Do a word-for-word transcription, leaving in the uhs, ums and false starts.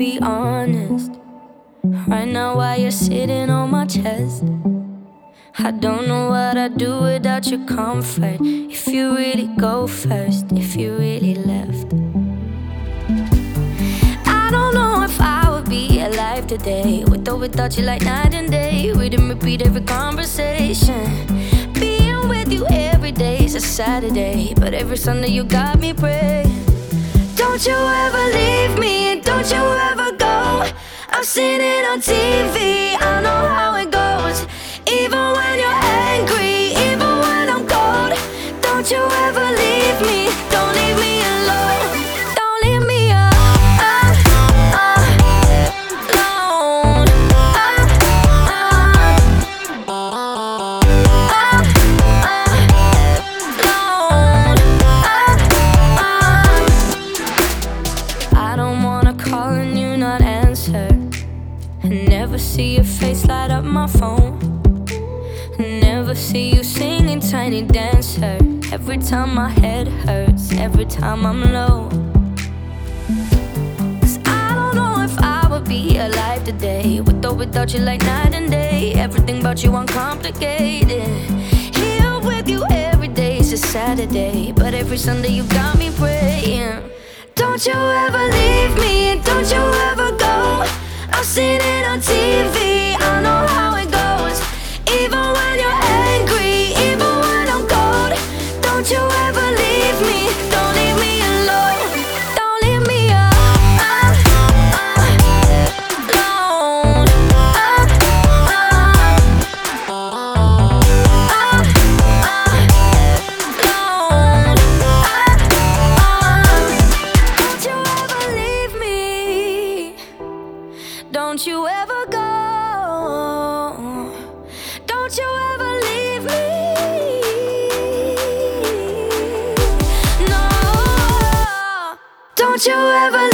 be honest. Right now while you're sitting on my chest, I don't know what I'd do without your comfort. If you really go first, if you really left, I don't know if I would be alive today, with or without you, like night and day. We didn't repeat every conversation. Being with you every day is a Saturday, but every Sunday you got me praying. Don't you ever leave me, don't you ever go. I've seen it on T V, I know how it goes. Even when you're angry, even when I'm cold, don't you ever leave me, don't leave me alone. Don't leave me alone. I don't wanna call and you not answer, and never see your face light up my phone. Never see you singing Tiny Dancer. Every time my head hurts, every time I'm low. Cause I don't know if I would be alive today, with or without you, like night and day. Everything about you uncomplicated. Here with you every day is a Saturday, but every Sunday you got me praying. Don't you ever leave me, don't you ever go. I've seen it on T V, I know how it goes. Even when you're angry, even when I'm cold, don't you ever leave me, don't leave me alone. Don't leave me alone. Don't you ever leave me, don't you ever go. Don't you ever leave me. No. Don't you ever